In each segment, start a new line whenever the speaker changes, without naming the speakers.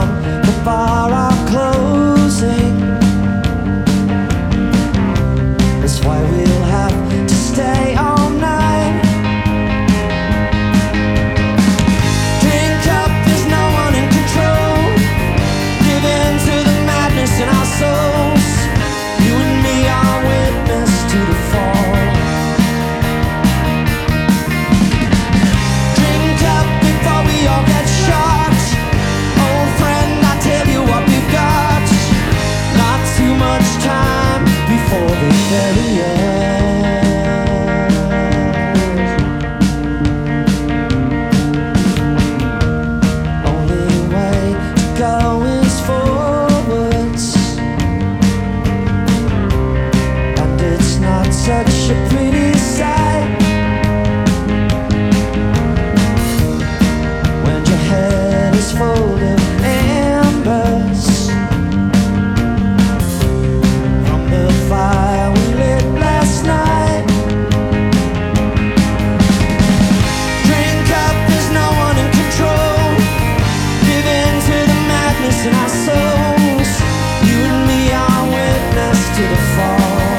the bar are closing. That's why we'll have to stay all night. Drink up, there's no one in control. Give in to the madness in our souls. You and me are witness to the fall. Drink up before we all get shot. Old friend, I tell you what we've got. Not too much time before they bury us. Only way to go is forwards, and it's not such a pretty sight when your head is full of embers from the fire we lit last night. Drink up, there's no one in control. Give in to the madness in our souls. You and me are witness to the fall.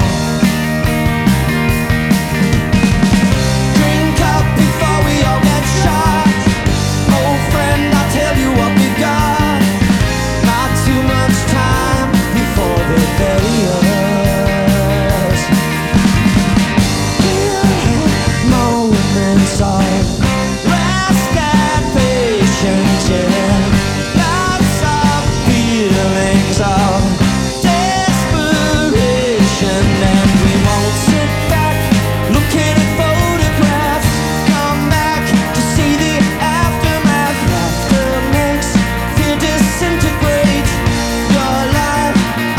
Drink up before we all get shot. Old friend, I'll tell you what we got. Not too much time before they bury us. Moments of rest and patience, yeah. Lots of feelings of desperation, and we won't sit back looking at photographs. Come back to see the aftermath. Laughter makes fear disintegrate your life.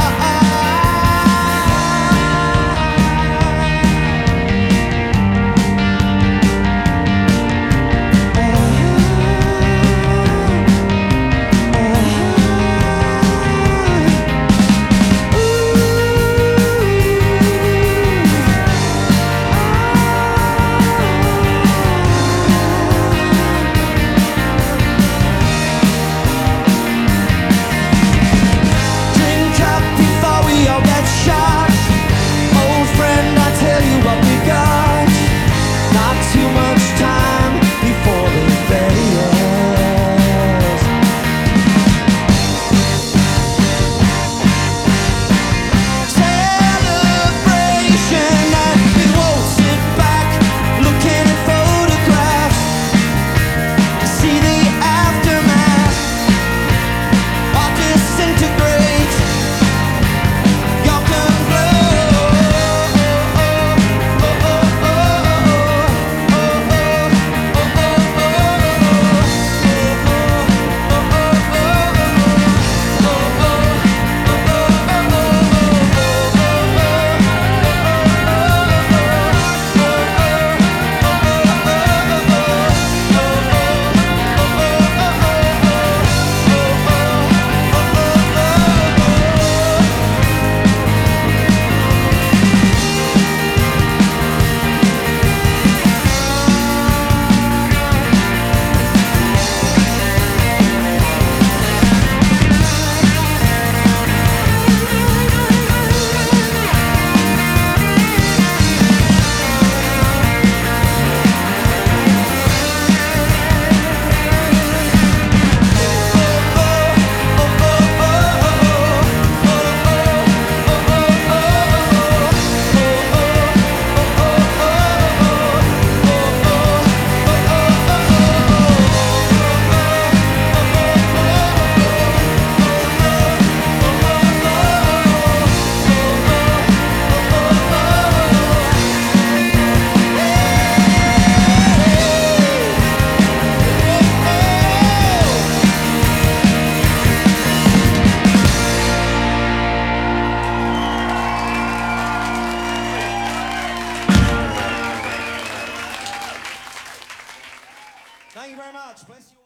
Drink up before we all get shot. Old friend, I tell you what we got. Not too much time before they bury us. Celebration, and we won't sit back looking at photographs to see the aftermath or disintegrate. Y'all can Thank you very much. Bless you.